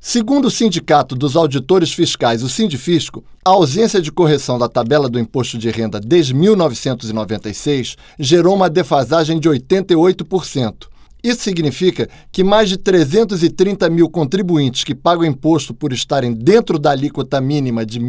Segundo o Sindicato dos Auditores Fiscais, o Sindifisco, a ausência de correção da tabela do imposto de renda desde 1996 gerou uma defasagem de 88%. Isso significa que mais de 330 mil contribuintes que pagam imposto por estarem dentro da alíquota mínima de R$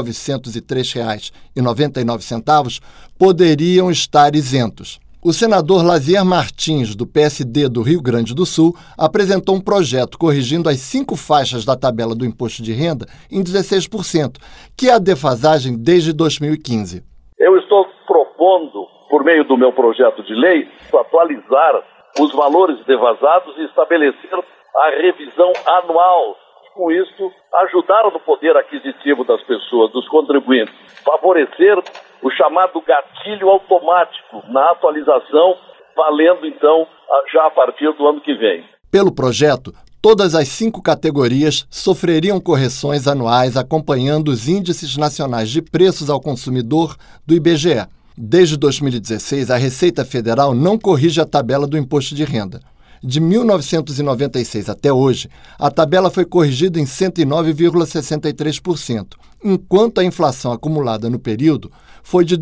1.903,99 poderiam estar isentos. O senador Lazier Martins, do PSD do Rio Grande do Sul, apresentou um projeto corrigindo as 5 faixas da tabela do imposto de renda em 16%, que é a defasagem desde 2015. Eu estou propondo, por meio do meu projeto de lei, atualizar os valores defasados e estabelecer a revisão anual. Com isso, ajudar no poder aquisitivo das pessoas, dos contribuintes, favorecer o chamado gatilho automático na atualização, valendo então já a partir do ano que vem. Pelo projeto, todas as 5 categorias sofreriam correções anuais acompanhando os índices nacionais de preços ao consumidor do IBGE. Desde 2016, a Receita Federal não corrige a tabela do imposto de renda. De 1996 até hoje, a tabela foi corrigida em 109,63%, enquanto a inflação acumulada no período foi de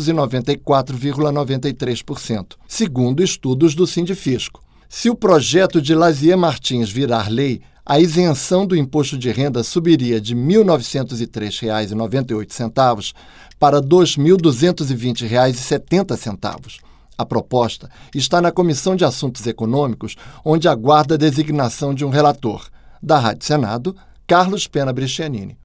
294,93%, segundo estudos do Sindifisco. Se o projeto de Lazier Martins virar lei, a isenção do imposto de renda subiria de R$ 1.903,98 para R$ 2.220,70. A proposta está na Comissão de Assuntos Econômicos, onde aguarda a designação de um relator. Da Rádio Senado, Carlos Pena Brescianini.